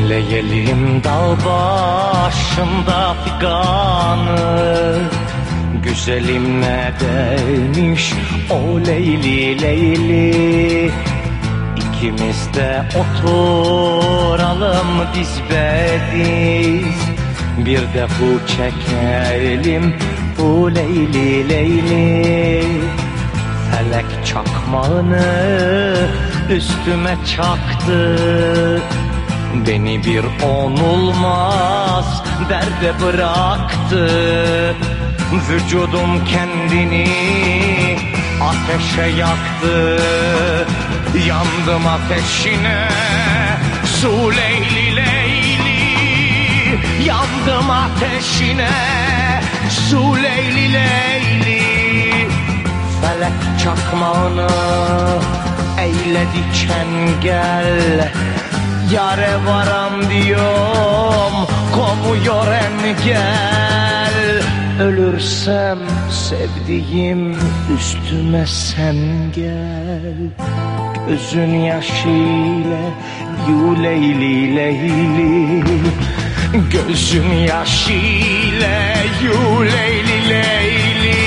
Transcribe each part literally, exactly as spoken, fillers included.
Dinleyelim dağ başında figanı, güzelim ne demiş o Leyli Leyli. İkimiz de oturalım diz bediz, bir de hu çekelim bu Leyli Leyli. Felek çakmağını üstüme çaktı, beni bir onulmaz derde bıraktı. Vücudum kendini ateşe yaktı, yandım ateşine su Leyli Leyli. Yandım ateşine su Leyli Leyli. Felek çakmağını eyledi çengel, yare varam diyorum komuyor engel. Ölürsem sevdiğim üstüme sen gel, gözün yaşıyla yu Leyli Leyli. Gözün yaşıyla yu Leyli Leyli.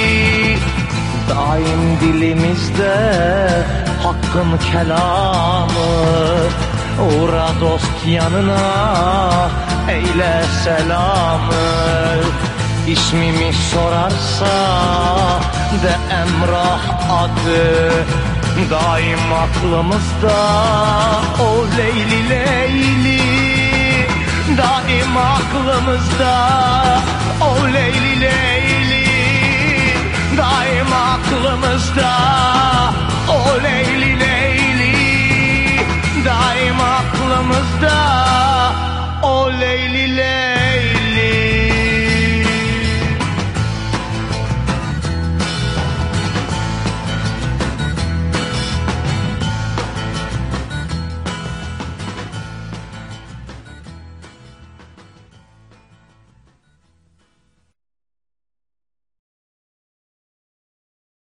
Daim dilimizde hakkın kelamı, uğra dost yanına eyle selamı. İsmimi sorarsa de Emrah adı, daim aklımızda o Leyli Leyli. Daim aklımızda o Leyli Leyli. Daim aklımızda